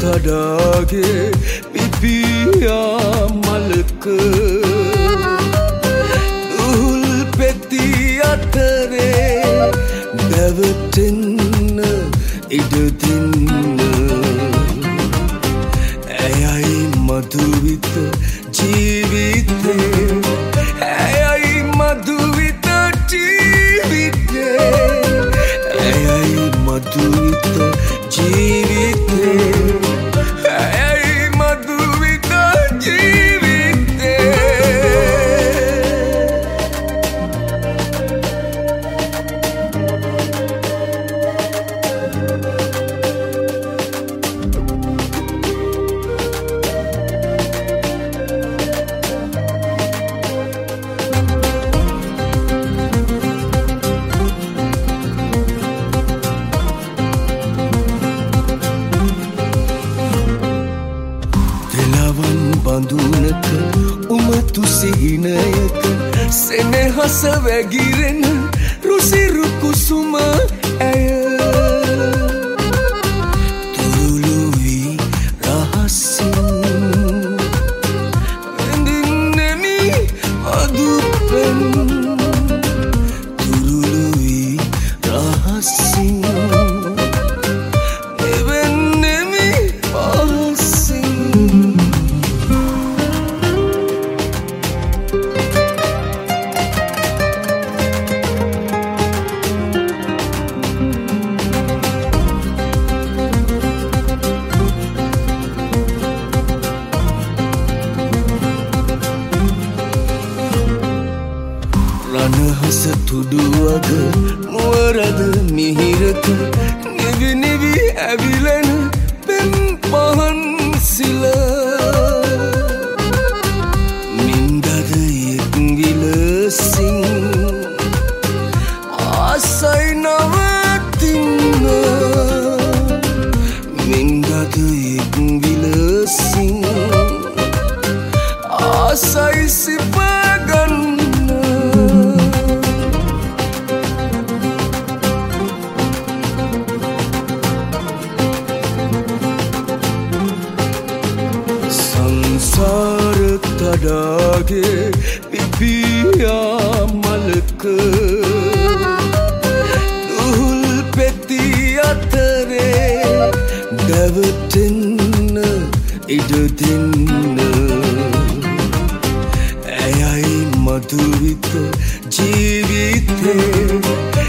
තඩාගේ පිපියා මලක දුහුල් පෙති අතරේ දැවටෙන්න ඉඩ දෙන්න ඇයයි මధుවිත ජීවිතේ ඇයයි මధుවිත ජීවිතේ ඇයයි මధుවිත ජීවිතේ ඇයයි මధుවිත ජීවිතේ බඳුනක උමතු සිහිනයක සෙනෙහස වැගිරෙන රුසිරු කුසුම ඇය තුරුළුවී රහසින් වෙඳින්නෙමි අදුපෙන් තුරුළුවී රහසින් රණහස තුඩුවග නුවරද මිහිරක නිවි නිවි ඇවිලෙන පෙම් පහන් සිල මින්දද එක් විලසින් ආසයි නවතින්න මින්දද එක් විලසින් ආසයි සිපගන්න සංසාර තඩාගේ පිපියා මලක දුහුල් පෙති අතරේ දැවටෙන්න ඉඩ දෙන්න ඇයයි මధుවිත ජීවිතේ